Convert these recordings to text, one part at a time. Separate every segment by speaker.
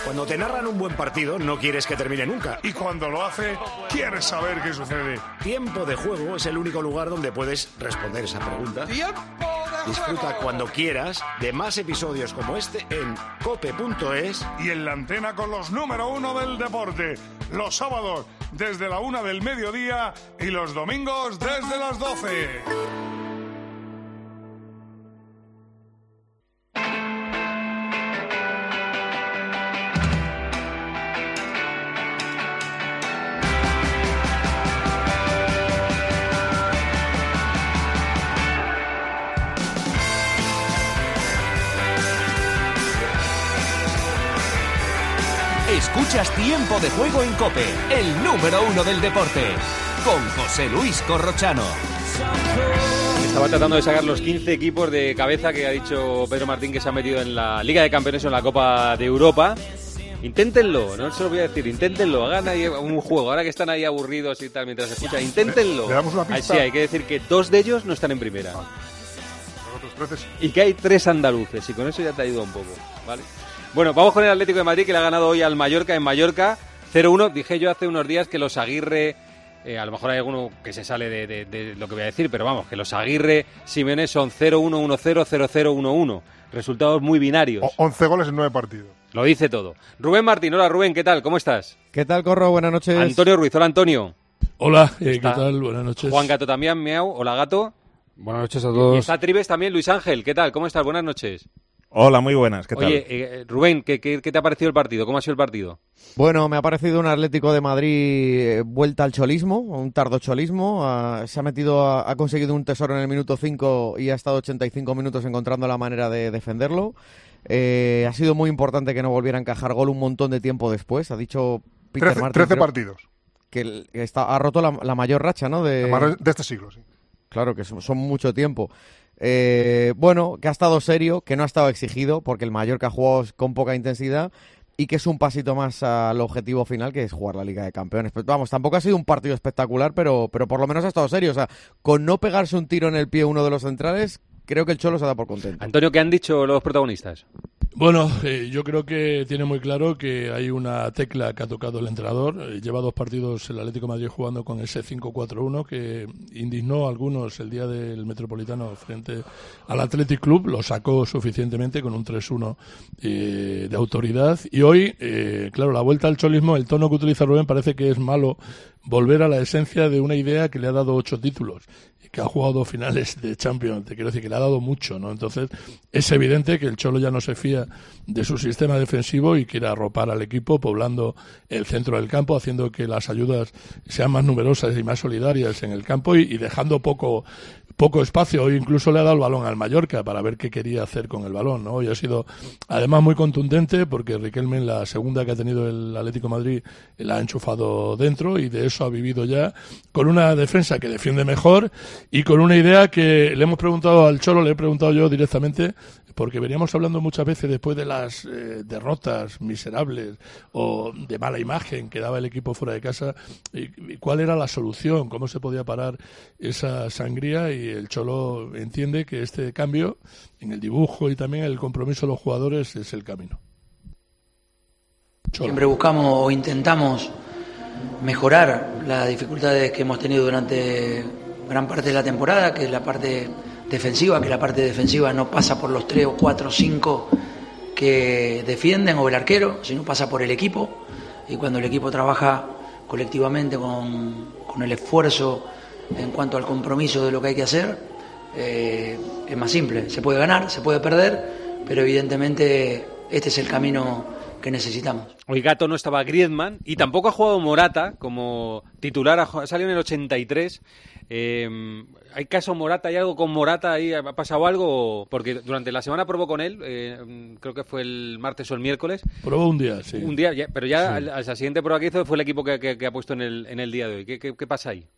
Speaker 1: Cuando te narran un buen partido, no quieres que termine nunca.
Speaker 2: Y cuando lo hace, quieres saber qué sucede.
Speaker 1: Tiempo de Juego es el único lugar donde puedes responder esa pregunta. Disfruta cuando quieras de más episodios como este en cope.es
Speaker 2: y en la antena con los número 1 del deporte. Los sábados desde la 1 del mediodía y los domingos desde las 12.
Speaker 3: Escuchas Tiempo de Juego en COPE, el número 1 del deporte, con José Luis Corrochano.
Speaker 4: Estaba tratando de sacar los 15 equipos de cabeza que ha dicho Pedro Martín que se han metido en la Liga de Campeones o en la Copa de Europa. Inténtenlo, no se lo voy a decir, inténtenlo, hagan ahí un juego, ahora que están ahí aburridos y tal mientras se escucha, inténtenlo.
Speaker 2: ¿Le damos una pista?
Speaker 4: Sí, hay que decir que 2 de ellos no están en primera.
Speaker 2: Los otros 13.
Speaker 4: Y que hay 3 andaluces, y con eso ya te ayuda un poco, ¿vale? Bueno, vamos con el Atlético de Madrid, que le ha ganado hoy al Mallorca en Mallorca 0-1. Dije yo hace unos días que los Aguirre, a lo mejor hay alguno que se sale de lo que voy a decir, pero vamos, que los Aguirre Simeone son 0-1, 1-0, 0-0, 1-1. Resultados muy binarios.
Speaker 2: 11 goles en 9 partidos.
Speaker 4: Lo dice todo. Rubén Martín, hola Rubén, ¿qué tal? ¿Cómo estás?
Speaker 5: ¿Qué tal, Corro? Buenas noches.
Speaker 4: Antonio Ruiz, hola Antonio.
Speaker 6: Hola, ¿qué tal? Buenas noches.
Speaker 4: Juan Gato también, miau, hola Gato.
Speaker 7: Buenas noches a todos.
Speaker 4: Y está Tribes también, Luis Ángel, ¿qué tal? ¿Cómo estás? Buenas noches.
Speaker 7: Hola, muy buenas, ¿qué tal?
Speaker 4: Oye, Rubén, ¿qué te ha parecido el partido? ¿Cómo ha sido el partido?
Speaker 5: Bueno, me ha parecido un Atlético de Madrid vuelta al cholismo, un tardo cholismo. Se ha metido, ha conseguido un tesoro en el minuto 5 y ha estado 85 minutos encontrando la manera de defenderlo. Ha sido muy importante que no volviera a encajar gol un montón de tiempo después. Ha dicho Peter Martin
Speaker 2: 13 partidos.
Speaker 5: Que ha roto la mayor racha, ¿no? De
Speaker 2: este siglo, sí.
Speaker 5: Claro, que son mucho tiempo. Bueno, que ha estado serio, que no ha estado exigido, porque el Mallorca ha jugado con poca intensidad y que es un pasito más al objetivo final, que es jugar la Liga de Campeones. Pero, vamos, tampoco ha sido un partido espectacular, pero por lo menos ha estado serio. O sea, con no pegarse un tiro en el pie uno de los centrales, creo que el Cholo se da por contento.
Speaker 4: Antonio, ¿qué han dicho los protagonistas?
Speaker 6: Bueno, yo creo que tiene muy claro que hay una tecla que ha tocado el entrenador. Lleva 2 partidos el Atlético de Madrid jugando con ese 5-4-1 que indignó a algunos el día del Metropolitano frente al Athletic Club. Lo sacó suficientemente con un 3-1 de autoridad. Y hoy, claro, la vuelta al cholismo, el tono que utiliza Rubén parece que es malo volver a la esencia de una idea que le ha dado 8 títulos. Que ha jugado 2 finales de Champions, te quiero decir que le ha dado mucho, ¿no? Entonces, es evidente que el Cholo ya no se fía de su sistema defensivo y quiere arropar al equipo, poblando el centro del campo, haciendo que las ayudas sean más numerosas y más solidarias en el campo y dejando poco espacio. Hoy incluso le ha dado el balón al Mallorca para ver qué quería hacer con el balón, ¿no? Hoy ha sido además muy contundente porque Riquelme en la segunda que ha tenido el Atlético de Madrid la ha enchufado dentro y de eso ha vivido ya con una defensa que defiende mejor y con una idea que le hemos preguntado al Cholo, le he preguntado yo directamente, porque veníamos hablando muchas veces después de las derrotas miserables o de mala imagen que daba el equipo fuera de casa, y cuál era la solución, cómo se podía parar esa sangría, y el Cholo entiende que este cambio en el dibujo y también el compromiso de los jugadores es el camino. Cholo.
Speaker 8: Siempre buscamos o intentamos mejorar las dificultades que hemos tenido durante gran parte de la temporada, que es la parte defensiva, que la parte defensiva no pasa por los 3 o 4 o 5 que defienden o el arquero, sino pasa por el equipo, y cuando el equipo trabaja colectivamente con el esfuerzo en cuanto al compromiso de lo que hay que hacer, es más simple, se puede ganar, se puede perder, pero evidentemente este es el camino que necesitamos.
Speaker 4: Hoy Gato no estaba Griezmann y tampoco ha jugado Morata como titular, ha salido en el 83. ¿Hay caso Morata? ¿Hay algo con Morata ahí? ¿Ha pasado algo? Porque durante la semana probó con él, creo que fue el martes o el miércoles.
Speaker 6: Probó un día, sí.
Speaker 4: Un día, pero ya
Speaker 6: sí.
Speaker 4: al siguiente prueba que hizo fue el equipo que ha puesto en el día de hoy. ¿Qué pasa ahí?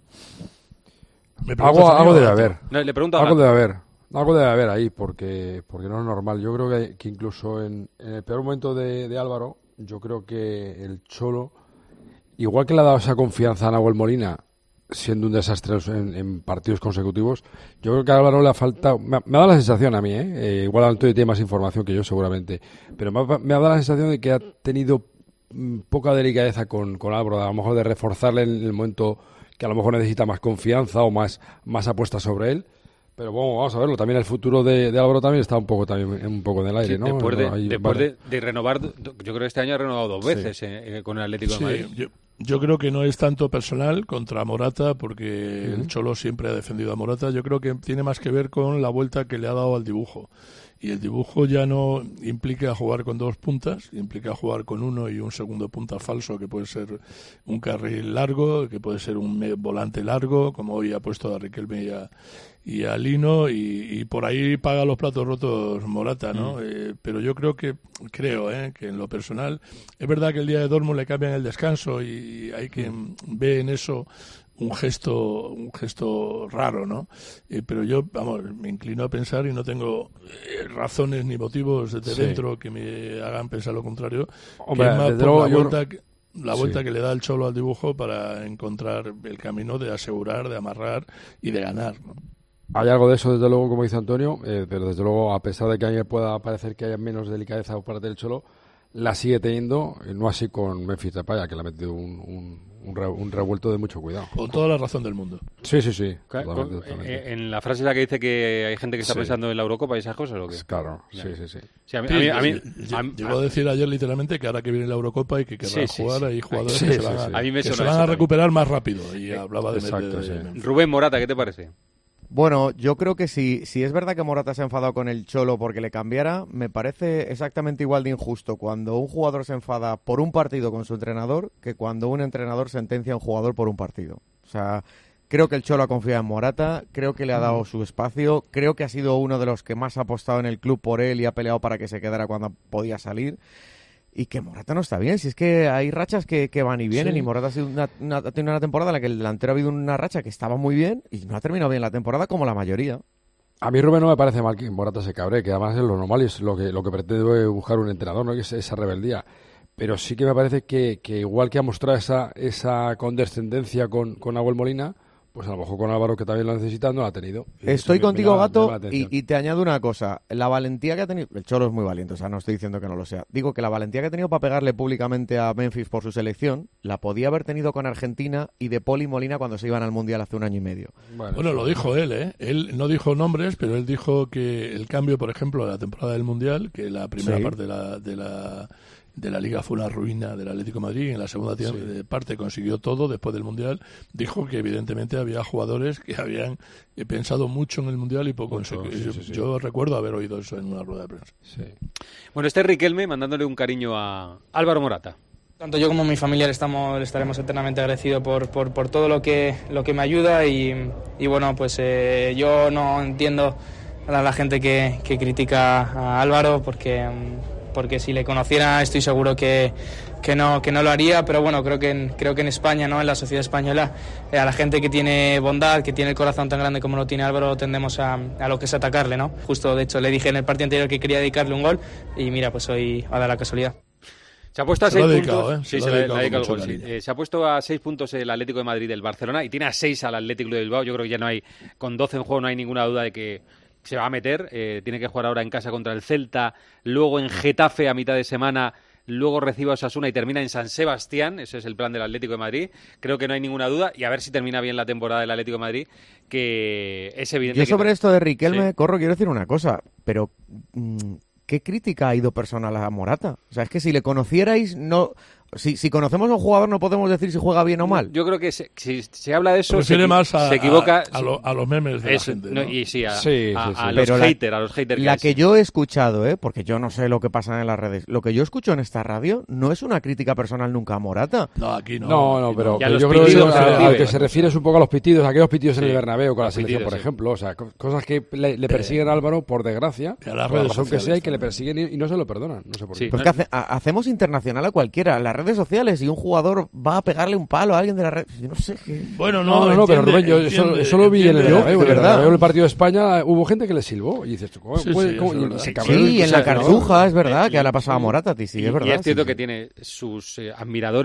Speaker 7: Algo debe haber.
Speaker 4: No, le pregunto
Speaker 7: algo debe haber. Algo debe haber ahí, porque no es normal. Yo creo que incluso en el peor momento de Álvaro, yo creo que el Cholo, igual que le ha dado esa confianza a Nahuel Molina, siendo un desastre en partidos consecutivos. Yo creo que a Álvaro le ha faltado, me ha dado la sensación a mí, igual Antonio tiene más información que yo seguramente, pero me ha dado la sensación de que ha tenido poca delicadeza con Álvaro, a lo mejor de reforzarle en el momento que a lo mejor necesita más confianza o más apuestas sobre él. Pero bueno, vamos a verlo. También el futuro de Álvaro también está un poco en el aire,
Speaker 4: sí,
Speaker 7: ¿no?
Speaker 4: Después de renovar, yo creo que este año ha renovado 2 veces con el Atlético de Madrid.
Speaker 6: Yo creo que no es tanto personal contra Morata, porque el Cholo siempre ha defendido a Morata. Yo creo que tiene más que ver con la vuelta que le ha dado al dibujo. Y el dibujo ya no implica jugar con 2 puntas, implica jugar con uno y un segundo punta falso, que puede ser un carril largo, que puede ser un volante largo, como hoy ha puesto a Riquelme y a Lino, y por ahí paga los platos rotos Morata, ¿no? Pero yo creo que en lo personal, es verdad que el día de Dortmund le cambian el descanso y hay quien ve en eso un gesto raro, ¿no? Pero yo, me inclino a pensar, y no tengo razones ni motivos desde dentro que me hagan pensar lo contrario,
Speaker 7: hombre,
Speaker 6: que es más por la
Speaker 7: sí,
Speaker 6: vuelta que le da el Cholo al dibujo para encontrar el camino de asegurar, de amarrar y de ganar, ¿no?
Speaker 7: Hay algo de eso, desde luego, como dice Antonio, pero desde luego, a pesar de que a mí me pueda parecer que haya menos delicadeza por parte del Cholo, la sigue teniendo, no así con Memphis Depay, que le ha metido un revuelto de mucho cuidado.
Speaker 6: Con toda la razón del mundo.
Speaker 7: Sí. Totalmente.
Speaker 4: En la frase la que dice que hay gente que está pensando en la Eurocopa y esas cosas, ¿o qué?
Speaker 7: Claro, sí.
Speaker 6: Llegó a decir ayer literalmente que ahora que viene la Eurocopa y que querrán jugar, hay jugadores que se van a recuperar más rápido. Y hablaba de
Speaker 4: Rubén Morata, ¿qué te parece?
Speaker 5: Bueno, yo creo que si es verdad que Morata se ha enfadado con el Cholo porque le cambiara, me parece exactamente igual de injusto cuando un jugador se enfada por un partido con su entrenador que cuando un entrenador sentencia a un jugador por un partido. O sea, creo que el Cholo ha confiado en Morata, creo que le ha dado su espacio, creo que ha sido uno de los que más ha apostado en el club por él y ha peleado para que se quedara cuando podía salir. Y que Morata no está bien, si es que hay rachas que van y vienen, y Morata ha sido ha tenido una temporada en la que el delantero ha habido una racha que estaba muy bien y no ha terminado bien la temporada como la mayoría.
Speaker 7: A mí, Rubén, no me parece mal que Morata se cabre, que además es lo normal y es lo que pretende buscar un entrenador, ¿no? Que es esa rebeldía. Pero sí que me parece que igual que ha mostrado esa condescendencia con Nahuel Molina, pues a lo mejor con Álvaro, que también lo necesita, no lo ha tenido.
Speaker 5: Estoy contigo, Gato, y te añado una cosa. La valentía que ha tenido... El Cholo es muy valiente, o sea, no estoy diciendo que no lo sea. Digo que la valentía que ha tenido para pegarle públicamente a Memphis por su selección, la podía haber tenido con Argentina y de Pol y Molina cuando se iban al Mundial hace 1 año y medio.
Speaker 6: Bueno, lo dijo él, ¿eh? Él no dijo nombres, pero él dijo que el cambio, por ejemplo, de la temporada del Mundial, que la primera parte de la Liga fue una ruina del Atlético de Madrid, y en la segunda parte consiguió todo después del Mundial. Dijo que evidentemente había jugadores que habían pensado mucho en el Mundial y poco en su... Yo recuerdo haber oído eso en una rueda de prensa.
Speaker 4: Bueno, Riquelme mandándole un cariño a Álvaro Morata.
Speaker 9: Tanto yo como mi familia le estaremos eternamente agradecidos por todo lo que me ayuda, y bueno, pues yo no entiendo a la gente que critica a Álvaro, porque si le conociera estoy seguro que no lo haría, pero bueno, creo que en España, ¿no? En la sociedad española, a la gente que tiene bondad, que tiene el corazón tan grande como lo tiene Álvaro, tendemos a lo que es atacarle, ¿no? Justo, de hecho, le dije en el partido anterior que quería dedicarle un gol, y mira, pues hoy ha dado la casualidad.
Speaker 4: Se ha puesto a 6 puntos.
Speaker 6: Sí,
Speaker 4: se ha puesto a 6 puntos el Atlético de Madrid del Barcelona, y tiene a 6 al Atlético de Bilbao. Yo creo que ya no hay, con 12 en juego, no hay ninguna duda de que se va a meter. Tiene que jugar ahora en casa contra el Celta, luego en Getafe a mitad de semana, luego recibe a Osasuna y termina en San Sebastián. Ese es el plan del Atlético de Madrid. Creo que no hay ninguna duda, y a ver si termina bien la temporada del Atlético de Madrid, que es evidente.
Speaker 5: Yo sobre esto de Riquelme, Corro, quiero decir una cosa, pero ¿qué crítica ha ido personal a Morata? O sea, es que si le conocierais, no... Si conocemos a un jugador no podemos decir si juega bien o mal.
Speaker 4: Yo creo que si se habla de eso,
Speaker 6: se equivoca a los memes de la gente, ¿no?
Speaker 4: Y a los haters.
Speaker 5: La que yo he escuchado, porque yo no sé lo que pasa en las redes, lo que yo escucho en esta radio no es una crítica personal nunca a Morata.
Speaker 6: No, aquí no.
Speaker 7: No, pero yo creo que al que se refiere es un poco a los pitidos, aquellos pitidos en el Bernabéu con la selección, por ejemplo. O sea, cosas que le persiguen a Álvaro, por desgracia, por la razón que sea, y que le persiguen y no se lo perdonan. No sé por qué.
Speaker 5: Pues que hacemos internacional a cualquiera. Las redes sociales, y un jugador va a pegarle un palo a alguien de la red. Yo no sé qué...
Speaker 6: Bueno, no,
Speaker 7: pero Rubén, yo eso lo vi en el Bernabéu. En el partido de España hubo gente que le silbó y dices, ¿cómo?
Speaker 5: Sí, en la Cartuja, es verdad, que le ha pasado a Morata, sí, es verdad.
Speaker 4: Y es cierto que tiene sus admiradores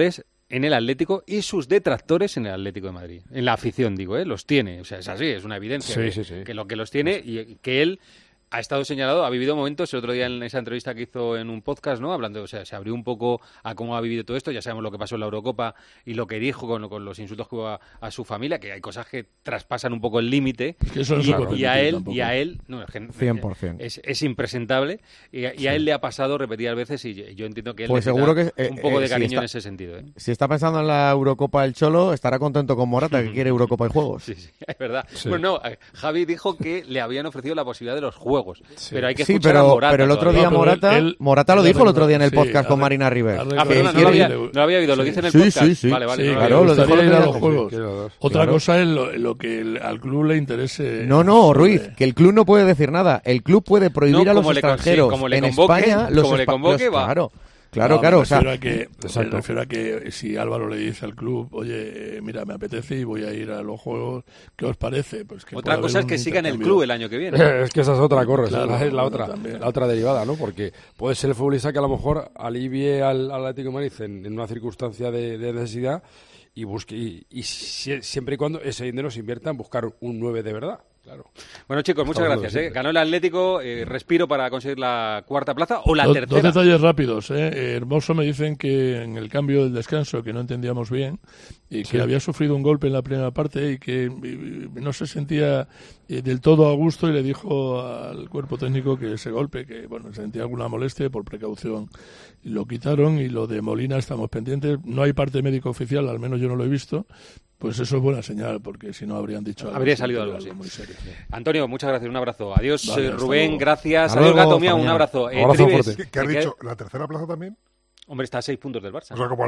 Speaker 4: en el Atlético y sus detractores en el Atlético de Madrid. En la afición, digo, los tiene. O sea, es así, es una evidencia que lo que los tiene y que él ha estado señalado, ha vivido momentos, el otro día en esa entrevista que hizo en un podcast, ¿no? Hablando, o sea, se abrió un poco a cómo ha vivido todo esto, ya sabemos lo que pasó en la Eurocopa y lo que dijo con los insultos que hubo a su familia, que hay cosas que traspasan un poco el límite, y a él, no, es que
Speaker 5: 100%.
Speaker 4: Es impresentable, y a él le ha pasado repetidas veces, y yo entiendo que él
Speaker 5: pues seguro que
Speaker 4: un poco de cariño en ese sentido.
Speaker 5: Si está pensando en la Eurocopa del Cholo, estará contento con Morata, que quiere Eurocopa y juegos.
Speaker 4: Sí, es verdad. Sí. Bueno, no, Javi dijo que le habían ofrecido la posibilidad de los juegos.
Speaker 5: Sí.
Speaker 4: Pero hay que escuchar a Morata.
Speaker 5: Pero el otro día Morata lo dijo el otro día en el podcast con Marina River.
Speaker 4: Perdona, no lo había oído, lo dice en el podcast.
Speaker 5: Sí.
Speaker 4: Vale,
Speaker 5: claro, lo dijo
Speaker 6: ir a los juegos. Otra cosa es lo que al club le interese.
Speaker 5: No, Ruiz, que el club no puede decir nada. El club puede prohibir a los extranjeros en España.
Speaker 4: Como le convoque, va.
Speaker 5: Claro.
Speaker 6: Me refiero a que si Álvaro le dice al club, oye, mira, me apetece y voy a ir a los juegos, ¿qué os parece? Pues que
Speaker 4: otra cosa es que siga en el club el año que viene.
Speaker 7: Es que esa es otra cosa,
Speaker 6: claro,
Speaker 7: es la otra derivada, ¿no? Porque puede ser el futbolista que a lo mejor alivie al Atlético de Madrid en una circunstancia de necesidad y busque y siempre y cuando ese dinero se invierta en buscar un 9 de verdad. Claro.
Speaker 4: Bueno, chicos, muchas gracias. Ganó el Atlético, respiro para conseguir la cuarta plaza o la tercera.
Speaker 6: Dos detalles rápidos. Hermoso, me dicen que en el cambio del descanso, que no entendíamos bien, y que había sufrido un golpe en la primera parte y que no se sentía del todo a gusto, y le dijo al cuerpo técnico que ese golpe, que bueno, sentía alguna molestia, por precaución lo quitaron. Y lo de Molina estamos pendientes. No hay parte médico oficial, al menos yo no lo he visto. Pues eso es buena señal, porque si no habrían dicho algo.
Speaker 4: Habría salido algo así.
Speaker 6: Muy serio.
Speaker 4: Antonio, muchas gracias, un abrazo. Adiós,
Speaker 6: vale,
Speaker 4: Rubén, gracias.
Speaker 5: Adiós,
Speaker 4: Gato Miau, un abrazo.
Speaker 7: Abrazo fuerte.
Speaker 2: ¿Qué has dicho? ¿La tercera plaza también?
Speaker 4: Hombre, está a 6 puntos del Barça.
Speaker 2: O sea, como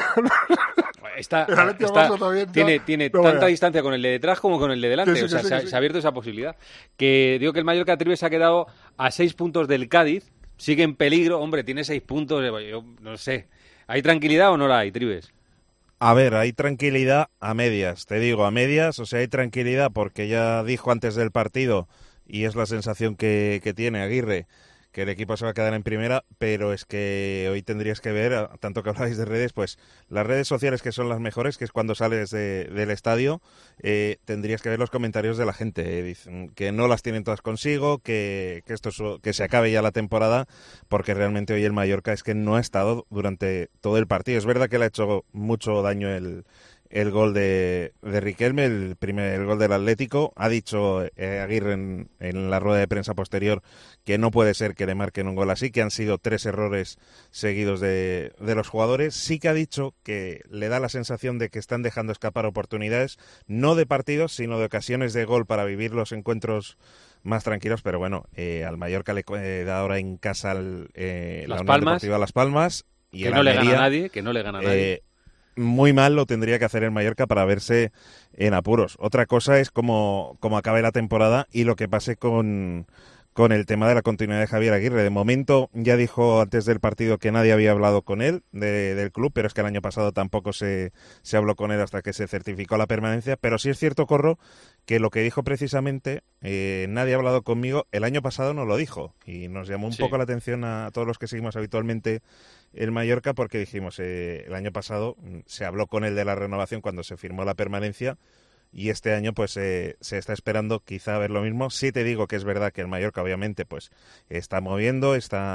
Speaker 2: la
Speaker 4: tiene tanta distancia con el de detrás como con el de delante. Se ha abierto esa posibilidad. Que digo que el Mallorca Tribes se ha quedado a 6 puntos del Cádiz. Sigue en peligro. Hombre, tiene 6 puntos. Yo no sé. ¿Hay tranquilidad o no la hay, Tribes?
Speaker 10: A ver, hay tranquilidad a medias, te digo, a medias, o sea, hay tranquilidad porque ya dijo antes del partido, y es la sensación que tiene Aguirre, que el equipo se va a quedar en primera, pero es que hoy tendrías que ver, tanto que habláis de redes, pues las redes sociales que son las mejores, que es cuando sales del estadio, tendrías que ver los comentarios de la gente. Dicen que no las tienen todas consigo, que que se acabe ya la temporada, porque realmente hoy el Mallorca es que no ha estado durante todo el partido. Es verdad que le ha hecho mucho daño el gol de Riquelme, el gol del Atlético. Ha dicho Aguirre en la rueda de prensa posterior que no puede ser que le marquen un gol así, que han sido 3 errores seguidos de los jugadores. Sí que ha dicho que le da la sensación de que están dejando escapar oportunidades, no de partidos, sino de ocasiones de gol para vivir los encuentros más tranquilos, pero bueno, al Mallorca le da ahora en casa la Unión Deportiva Las Palmas. Y
Speaker 4: que no le gana a nadie.
Speaker 10: Muy mal lo tendría que hacer el Mallorca para verse en apuros. Otra cosa es cómo acabe la temporada y lo que pase con el tema de la continuidad de Javier Aguirre. De momento ya dijo antes del partido que nadie había hablado con él del club, pero es que el año pasado tampoco se habló con él hasta que se certificó la permanencia. Pero sí es cierto, Corro, que lo que dijo precisamente, nadie ha hablado conmigo, el año pasado no lo dijo. Y nos llamó un poco la atención a todos los que seguimos habitualmente el Mallorca, porque dijimos, el año pasado se habló con él de la renovación cuando se firmó la permanencia, y este año pues se está esperando quizá ver lo mismo. Sí te digo que es verdad que el Mallorca obviamente pues está moviendo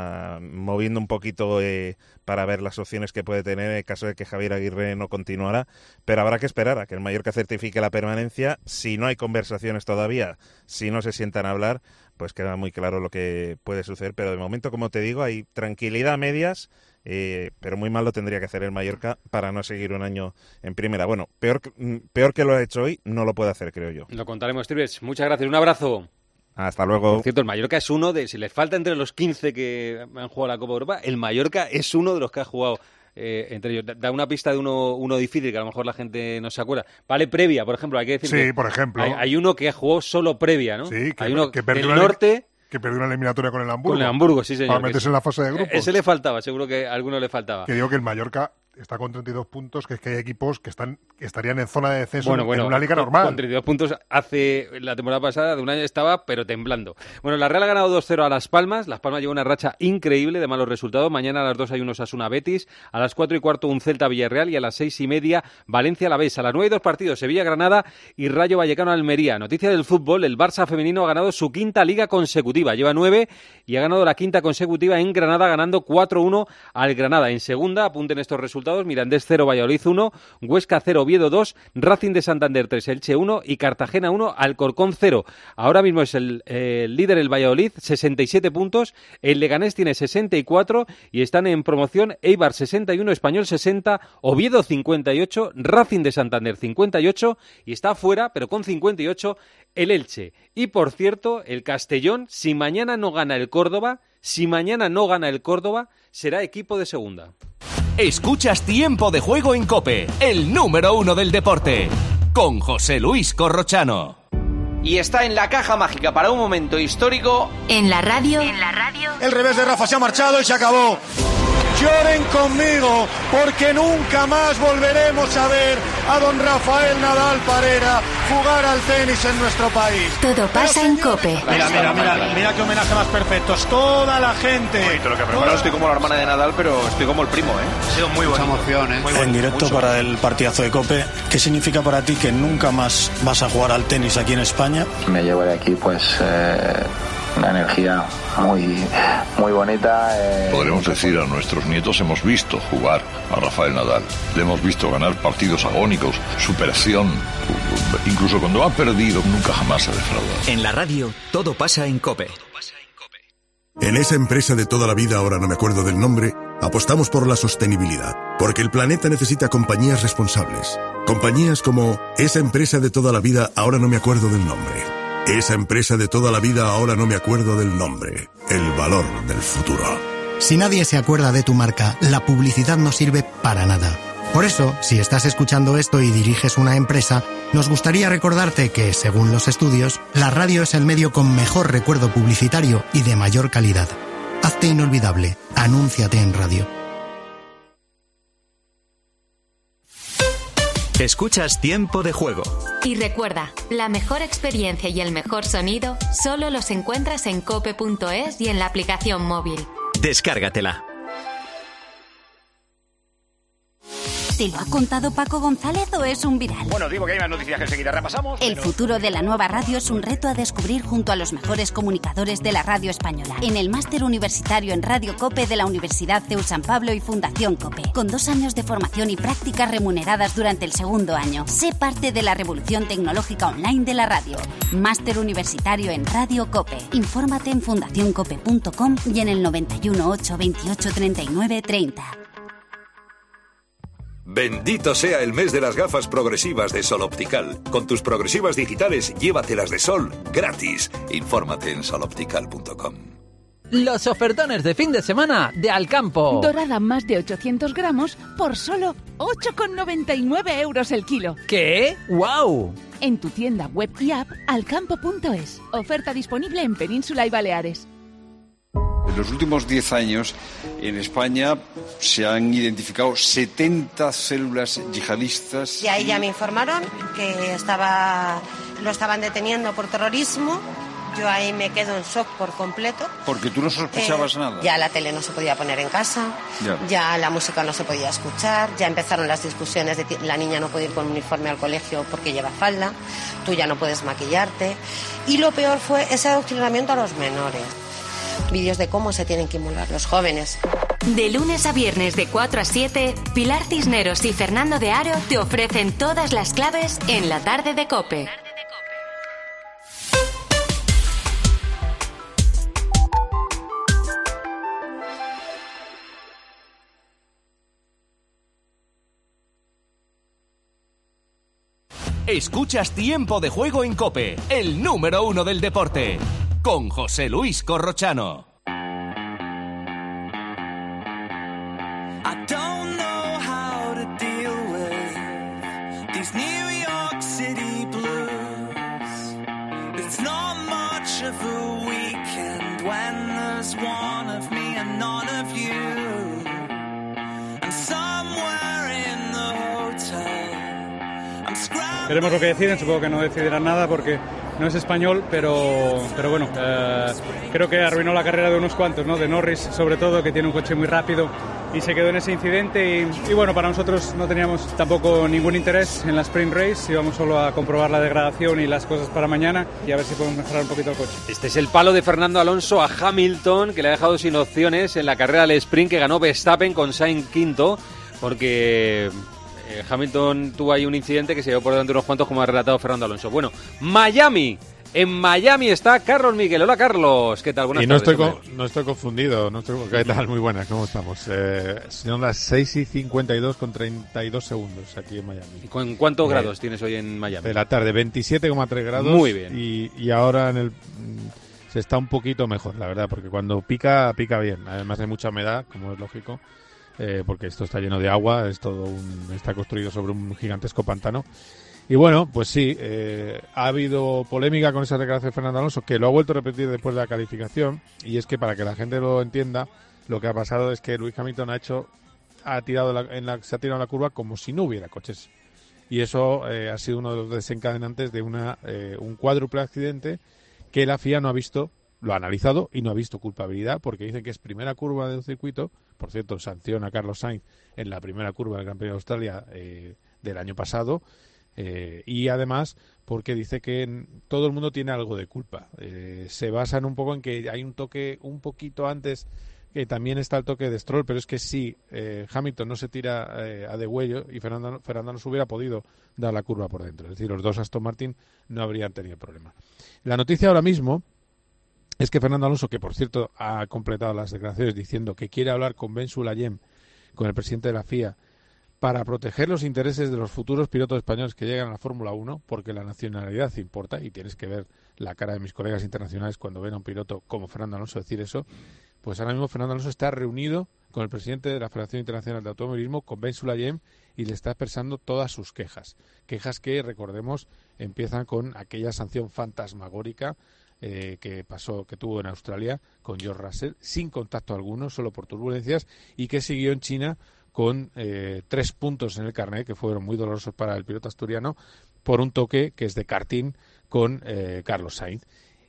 Speaker 10: un poquito para ver las opciones que puede tener en el caso de que Javier Aguirre no continuara, pero habrá que esperar a que el Mallorca certifique la permanencia. Si no hay conversaciones todavía, si no se sientan a hablar, pues queda muy claro lo que puede suceder, pero de momento, como te digo, hay tranquilidad a medias, pero muy mal lo tendría que hacer el Mallorca para no seguir un año en primera. Bueno, peor que lo ha hecho hoy, no lo puede hacer, creo yo.
Speaker 4: Lo contaremos, Tribes. Muchas gracias, un abrazo.
Speaker 10: Hasta luego.
Speaker 4: Por cierto, el Mallorca es uno de, si le falta entre los 15 que han jugado la Copa Europa, el Mallorca es uno de los que ha jugado entre ellos. Da una pista de uno difícil que a lo mejor la gente no se acuerda. Vale, previa, por ejemplo, hay que decir.
Speaker 2: Sí, por ejemplo.
Speaker 4: Hay uno que jugó solo previa, ¿no?
Speaker 2: Sí,
Speaker 4: hay uno
Speaker 2: que
Speaker 4: del norte.
Speaker 2: Que perdió una eliminatoria con el Hamburgo.
Speaker 4: Con el Hamburgo, sí, señor.
Speaker 2: Para meterse en la fase de grupos.
Speaker 4: Ese le faltaba, seguro que a alguno le faltaba.
Speaker 2: Que digo que el Mallorca
Speaker 11: está con 32 puntos, que es que hay equipos que estarían en zona de descenso en una liga normal.
Speaker 4: Con 32 puntos hace la temporada pasada, de un año estaba, pero temblando. Bueno, la Real ha ganado 2-0 a Las Palmas. Las Palmas lleva una racha increíble de malos resultados. Mañana a las 2 hay un Osasuna-Betis, a las 4:15 un Celta-Villarreal y a las 6:30 Valencia-Alavés. A las 9 hay 2 partidos, Sevilla-Granada y Rayo Vallecano-Almería. Noticia del fútbol, el Barça femenino ha ganado su quinta liga consecutiva. Lleva 9 y ha ganado la quinta consecutiva en Granada, ganando 4-1 al Granada. En segunda, apunten estos resultados: Mirandés 0, Valladolid 1, Huesca 0, Oviedo 2, Racing de Santander 3, Elche 1 y Cartagena 1, Alcorcón 0. Ahora mismo es el líder el Valladolid, 67 puntos, el Leganés tiene 64 y están en promoción Eibar 61, Español 60, Oviedo 58, Racing de Santander 58 y está fuera, pero con 58, el Elche. Y por cierto, el Castellón, si mañana no gana el Córdoba, será equipo de segunda.
Speaker 3: Escuchas Tiempo de Juego en COPE, el número 1 del deporte, con José Luis Corrochano.
Speaker 12: Y está en la caja mágica para un momento histórico.
Speaker 13: En la radio.
Speaker 14: El revés de Rafa se ha marchado y se acabó. Lloren conmigo, porque nunca más volveremos a ver a don Rafael Nadal Parera jugar al tenis en nuestro país.
Speaker 13: Todo pasa en COPE.
Speaker 14: Mira qué homenaje más perfecto. Toda la gente.
Speaker 12: No estoy como la hermana de Nadal, pero estoy como el primo, ¿eh? Ha sido muy bonito.
Speaker 14: Mucha emoción, ¿eh?
Speaker 15: En directo para el partidazo de COPE. ¿Qué significa para ti que nunca más vas a jugar al tenis aquí en España?
Speaker 16: Me llevo de aquí, pues, una energía muy bonita.
Speaker 17: Podremos decir a nuestros nietos: hemos visto jugar a Rafael Nadal, le hemos visto ganar partidos agónicos, superación, incluso cuando ha perdido nunca jamás ha defraudado.
Speaker 18: En la radio todo pasa en COPE.
Speaker 19: En esa empresa de toda la vida, ahora no me acuerdo del nombre, apostamos por la sostenibilidad, porque el planeta necesita compañías responsables. Compañías como esa empresa de toda la vida, ahora no me acuerdo del nombre. Esa empresa de toda la vida, ahora no me acuerdo del nombre. El valor del futuro.
Speaker 20: Si nadie se acuerda de tu marca, la publicidad no sirve para nada. Por eso, si estás escuchando esto y diriges una empresa, nos gustaría recordarte que, según los estudios, la radio es el medio con mejor recuerdo publicitario y de mayor calidad. Hazte inolvidable. Anúnciate en radio.
Speaker 18: Escuchas Tiempo de Juego.
Speaker 13: Y recuerda, la mejor experiencia y el mejor sonido solo los encuentras en cope.es y en la aplicación móvil.
Speaker 18: Descárgatela.
Speaker 21: ¿Te lo ha contado Paco González o es un viral?
Speaker 1: Bueno, digo que hay más noticias que enseguida repasamos.
Speaker 21: El futuro de la nueva radio es un reto a descubrir junto a los mejores comunicadores de la radio española. En el máster universitario en Radio COPE de la Universidad CEU San Pablo y Fundación COPE. Con 2 años de formación y prácticas remuneradas durante el segundo año. Sé parte de la revolución tecnológica online de la radio. Máster universitario en Radio COPE. Infórmate en fundacioncope.com y en el 91 8 28 39 30.
Speaker 22: Bendito sea el mes de las gafas progresivas de Sol Optical. Con tus progresivas digitales, llévatelas de Sol gratis. Infórmate en soloptical.com.
Speaker 23: Los ofertones de fin de semana de Alcampo.
Speaker 24: Dorada más de 800 gramos por solo 8,99 euros el kilo.
Speaker 23: ¿Qué? ¡Guau!
Speaker 24: En tu tienda web y app alcampo.es. Oferta disponible en Península y Baleares.
Speaker 25: En los últimos 10 años, en España se han identificado 70 células yihadistas.
Speaker 26: Y ahí ya me informaron que lo estaban deteniendo por terrorismo. Yo ahí me quedo en shock por completo.
Speaker 25: Porque tú no sospechabas nada.
Speaker 26: Ya la tele no se podía poner en casa, ya la música no se podía escuchar, ya empezaron las discusiones de la niña no puede ir con uniforme al colegio porque lleva falda, tú ya no puedes maquillarte. Y lo peor fue ese adoctrinamiento a los menores. Vídeos de cómo se tienen que inmolar los jóvenes.
Speaker 13: De lunes a viernes de 4 a 7, Pilar Cisneros y Fernando de Aro te ofrecen todas las claves en la tarde de COPE.
Speaker 3: Escuchas Tiempo de Juego en COPE, el número 1 del deporte, con José Luis Corrochano.
Speaker 27: I don't know how to deal with these New York City blues. It's not much of a weekend when there's one of me and none of you. And somewhere
Speaker 2: Veremos lo que deciden, supongo que no decidirán nada porque no es español, pero bueno, creo que arruinó la carrera de unos cuantos, ¿no? De Norris sobre todo, que tiene un coche muy rápido y se quedó en ese incidente y bueno, para nosotros no teníamos tampoco ningún interés en la sprint race, íbamos solo a comprobar la degradación y las cosas para mañana y a ver si podemos mejorar un poquito el coche.
Speaker 4: Este es el palo de Fernando Alonso a Hamilton, que le ha dejado sin opciones en la carrera del sprint que ganó Verstappen con Sainz quinto, porque Hamilton tuvo ahí un incidente que se llevó por delante unos cuantos, como ha relatado Fernando Alonso. Bueno, Miami. En Miami está Carlos Miguel. Hola, Carlos. ¿Qué tal? Buenas tardes.
Speaker 5: No estoy confundido. ¿Qué tal? Muy buenas. ¿Cómo estamos? Son las 6:52 con 32 segundos aquí en Miami.
Speaker 4: ¿Y con cuántos grados tienes hoy en Miami?
Speaker 5: De la tarde, 27,3 grados.
Speaker 4: Muy bien.
Speaker 5: Y ahora se está un poquito mejor, la verdad, porque cuando pica bien. Además hay mucha humedad, como es lógico, porque esto está lleno de agua. Está construido sobre un gigantesco pantano. Y bueno, pues sí, ha habido polémica con esa declaración de Fernando Alonso, que lo ha vuelto a repetir después de la calificación, y es que para que la gente lo entienda, lo que ha pasado es que Lewis Hamilton se ha tirado en la curva como si no hubiera coches. Y eso ha sido uno de los desencadenantes de un cuádruple accidente que la FIA no ha visto, lo ha analizado y no ha visto culpabilidad, porque dicen que es primera curva de un circuito. Por cierto, sanciona a Carlos Sainz en la primera curva del Gran Premio de Australia del año pasado. Y además porque dice que todo el mundo tiene algo de culpa. Se basan un poco en que hay un toque un poquito antes, que también está el toque de Stroll, pero es que si Hamilton no se tira a degüello y Fernando no se hubiera podido dar la curva por dentro, es decir, los dos Aston Martin no habrían tenido problema. La noticia ahora mismo es que Fernando Alonso, que por cierto ha completado las declaraciones diciendo que quiere hablar con Ben Sulayem, con el presidente de la FIA, para proteger los intereses de los futuros pilotos españoles que llegan a la Fórmula 1, porque la nacionalidad importa, y tienes que ver la cara de mis colegas internacionales cuando ven a un piloto como Fernando Alonso decir eso. Pues ahora mismo Fernando Alonso está reunido con el presidente de la Federación Internacional de Automovilismo, con Ben Sulayem, y le está expresando todas sus quejas. Quejas que, recordemos, empiezan con aquella sanción fantasmagórica que tuvo en Australia con George Russell, sin contacto alguno, solo por turbulencias, y que siguió en China con 3 puntos en el carnet, que fueron muy dolorosos para el piloto asturiano, por un toque que es de karting con Carlos Sainz,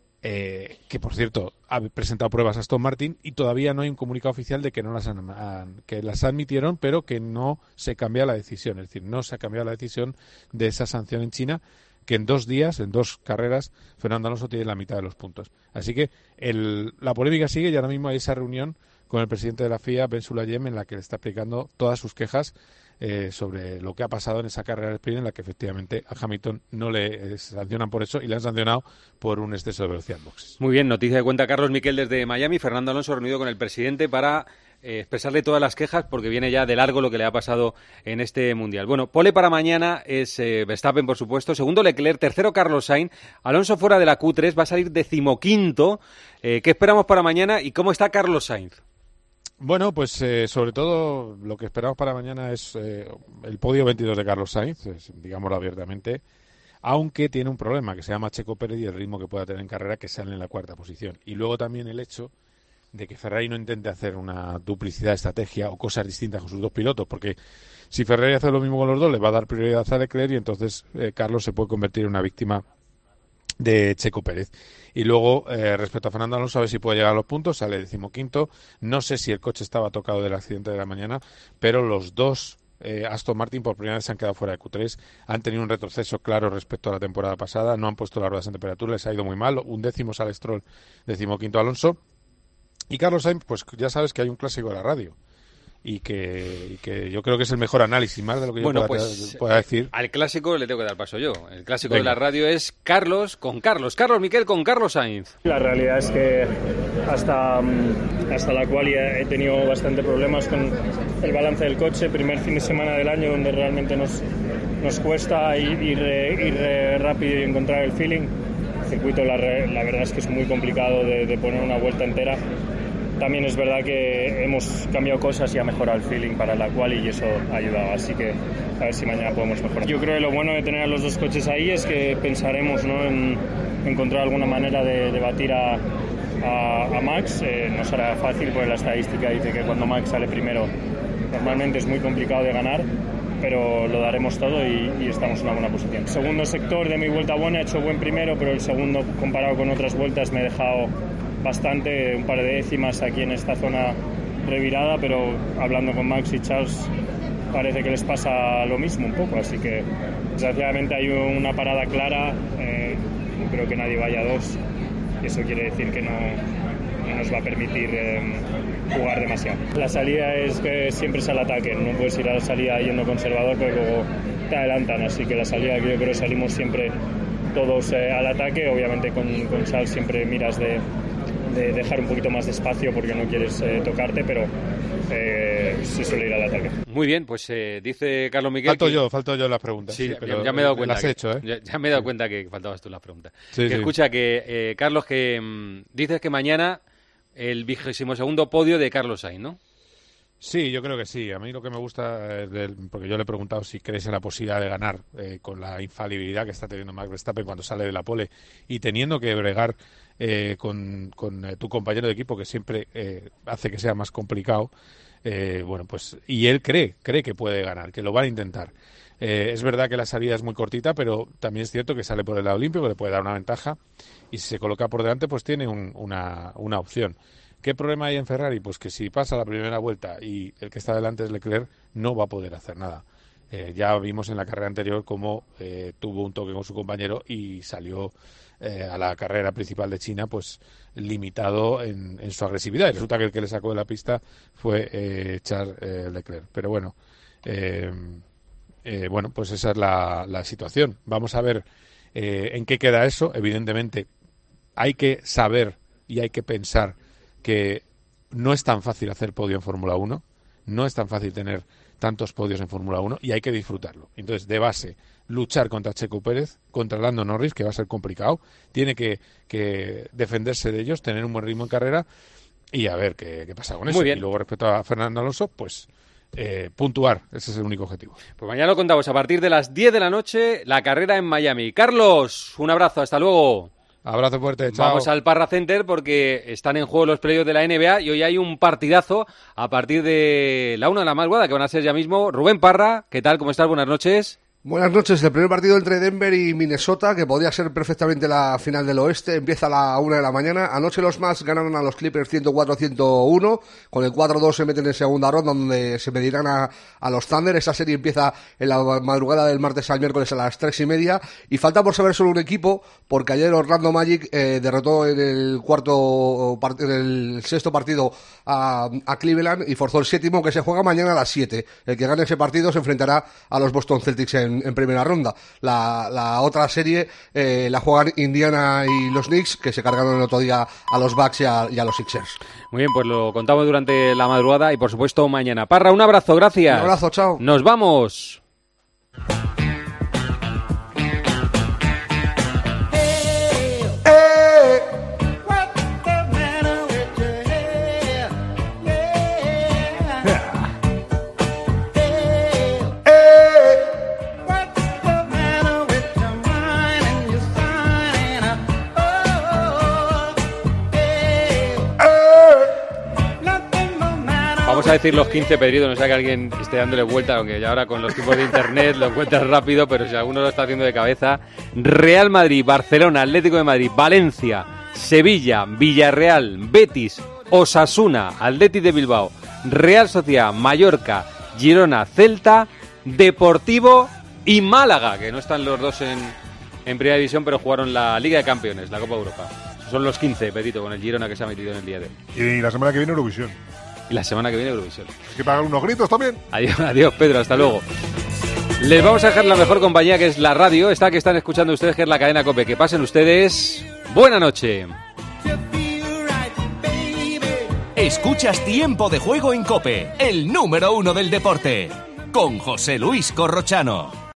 Speaker 5: que por cierto ha presentado pruebas a Aston Martin y todavía no hay un comunicado oficial de que no que las admitieron, pero que no se cambia la decisión. Es decir, no se ha cambiado la decisión de esa sanción en China, que en 2 días, en 2 carreras, Fernando Alonso tiene la mitad de los puntos. Así que la polémica sigue, y ahora mismo hay esa reunión con el presidente de la FIA, Ben Sulayem, en la que le está explicando todas sus quejas sobre lo que ha pasado en esa carrera de sprint, en la que efectivamente a Hamilton no le sancionan por eso y le han sancionado por un exceso de velocidad en boxes.
Speaker 4: Muy bien, noticia de cuenta Carlos Miquel desde Miami. Fernando Alonso reunido con el presidente para expresarle todas las quejas, porque viene ya de largo lo que le ha pasado en este Mundial. Bueno, pole para mañana es Verstappen, por supuesto, segundo Leclerc, tercero Carlos Sainz, Alonso fuera de la Q3, va a salir 15º. ¿Qué esperamos para mañana y cómo está Carlos Sainz?
Speaker 5: Bueno, pues sobre todo lo que esperamos para mañana es el podio 22 de Carlos Sainz, digámoslo abiertamente, aunque tiene un problema que se llama Checo Pérez y el ritmo que pueda tener en carrera, que sale en la 4ª posición. Y luego también el hecho de que Ferrari no intente hacer una duplicidad de estrategia o cosas distintas con sus 2 pilotos, porque si Ferrari hace lo mismo con los 2, le va a dar prioridad a Leclerc, y entonces Carlos se puede convertir en una víctima de Checo Pérez. Y luego, respecto a Fernando Alonso, a ver si puede llegar a los puntos, sale 15º. No sé si el coche estaba tocado del accidente de la mañana, pero los 2 Aston Martin por primera vez se han quedado fuera de Q3, han tenido un retroceso claro respecto a la temporada pasada, no han puesto las ruedas en temperatura, les ha ido muy mal. 11º sale Stroll, 15º Alonso. Y Carlos Sainz, pues ya sabes que hay un clásico de la radio, y que yo creo que es el mejor análisis, más de lo que yo pueda decir.
Speaker 4: Al clásico le tengo que dar paso yo. El clásico de la radio es Carlos Miquel con Carlos Sainz.
Speaker 2: La realidad es que hasta la cual he tenido bastante problemas con el balance del coche. Primer fin de semana del año donde realmente nos cuesta ir rápido y encontrar el feeling. El circuito la verdad es que es muy complicado de poner una vuelta entera. También es verdad que hemos cambiado cosas y ha mejorado el feeling para la quali, y eso ha ayudado, así que a ver si mañana podemos mejorar. Yo creo que lo bueno de tener a los 2 coches ahí es que pensaremos, ¿no?, en encontrar alguna manera de batir a Max. No será fácil, porque la estadística dice que cuando Max sale primero normalmente es muy complicado de ganar, pero lo daremos todo y estamos en una buena posición. Segundo sector de mi vuelta buena, he hecho buen primero, pero el segundo, comparado con otras vueltas, me he dejado bastante, un par de décimas aquí en esta zona revirada, pero hablando con Max y Charles parece que les pasa lo mismo un poco, así que desgraciadamente hay una parada clara, no creo que nadie vaya a dos, y eso quiere decir que no nos va a permitir jugar demasiado. La salida es que siempre es al ataque, no puedes ir a la salida yendo conservador porque luego te adelantan, así que la salida yo creo que salimos siempre todos al ataque, obviamente con Charles siempre miras de dejar un poquito más de espacio porque no quieres tocarte, pero sí suele ir al ataque.
Speaker 4: Muy bien, pues dice Carlos Miguel...
Speaker 5: Falto yo las preguntas.
Speaker 4: Sí,
Speaker 5: pero
Speaker 4: ya me he dado cuenta.
Speaker 5: Las he hecho, ¿eh?
Speaker 4: Ya me he dado cuenta que faltabas tú las preguntas.
Speaker 5: Sí.
Speaker 4: Escucha, que Carlos, que dices que mañana el 22º podio de Carlos Sainz, ¿no?
Speaker 5: Sí, yo creo que sí. A mí lo que me gusta, porque yo le he preguntado si crees en la posibilidad de ganar con la infalibilidad que está teniendo Max Verstappen cuando sale de la pole y teniendo que bregar con tu compañero de equipo, que siempre hace que sea más complicado. Bueno, pues y él cree que puede ganar, que lo van a intentar. Es verdad que la salida es muy cortita, pero también es cierto que sale por el lado limpio, que le puede dar una ventaja, y si se coloca por delante, pues tiene una opción. ¿Qué problema hay en Ferrari? Pues que si pasa la primera vuelta y el que está delante es Leclerc, no va a poder hacer nada. Ya vimos en la carrera anterior cómo tuvo un toque con su compañero y salió a la carrera principal de China pues limitado en su agresividad. Y resulta que el que le sacó de la pista fue Charles Leclerc. Pero bueno, pues esa es la situación. Vamos a ver en qué queda eso. Evidentemente hay que saber y hay que pensar que no es tan fácil hacer podio en Fórmula 1, no es tan fácil tener tantos podios en Fórmula 1 y hay que disfrutarlo. Entonces, de base, luchar contra Checo Pérez, contra Lando Norris, que va a ser complicado, tiene que defenderse de ellos, tener un buen ritmo en carrera y a ver qué pasa con eso.
Speaker 4: Muy bien.
Speaker 5: Y luego, respecto a Fernando Alonso, pues puntuar, ese es el único objetivo.
Speaker 4: Pues mañana lo contamos a partir de las 10 de la noche, la carrera en Miami. Carlos, un abrazo, hasta luego.
Speaker 5: Abrazo fuerte, chao.
Speaker 4: Vamos al Parra Center porque están en juego los playoffs de la NBA y hoy hay un partidazo a partir de la 1 de la madrugada, que van a ser ya mismo. Rubén Parra, ¿qué tal? ¿Cómo estás? Buenas noches.
Speaker 6: Buenas noches. El primer partido entre Denver y Minnesota, que podría ser perfectamente la final del oeste, empieza a la 1 de la mañana. Anoche los Mavs ganaron a los Clippers 104-101. Con el 4-2 se meten en segunda ronda, donde se medirán a los Thunder. Esa serie empieza en la madrugada del martes al miércoles a las 3:30. Y falta por saber solo un equipo, porque ayer Orlando Magic derrotó en el sexto partido a Cleveland y forzó el séptimo, que se juega mañana a las 7. El que gane ese partido se enfrentará a los Boston Celtics en primera ronda. La otra serie la juegan Indiana y los Knicks, que se cargaron el otro día a los Bucks y a los Sixers.
Speaker 4: Muy bien, pues lo contamos durante la madrugada y por supuesto mañana. Parra, un abrazo, gracias.
Speaker 6: Un abrazo, chao.
Speaker 4: Nos vamos. Vamos a decir los 15 pedidos, no sea que alguien esté dándole vuelta, aunque ya ahora con los tipos de internet lo encuentras rápido, pero si alguno lo está haciendo de cabeza: Real Madrid, Barcelona, Atlético de Madrid, Valencia, Sevilla, Villarreal, Betis, Osasuna, Athletic de Bilbao, Real Sociedad, Mallorca, Girona, Celta, Deportivo y Málaga, que no están los dos en primera división, pero jugaron la Liga de Campeones, la Copa Europa. Son los 15, Pedito, con el Girona que se ha metido en el día de hoy.
Speaker 7: Y la semana que viene Eurovisión.
Speaker 4: Y la semana que viene Eurovisión.
Speaker 7: Hay que pagar unos gritos también.
Speaker 4: Adiós, Pedro, hasta luego. Les vamos a dejar la mejor compañía, que es la radio, esta que están escuchando ustedes, que es la cadena COPE. Que pasen ustedes buena noche.
Speaker 3: Escuchas Tiempo de Juego en COPE, el número 1 del deporte, con José Luis Corrochano.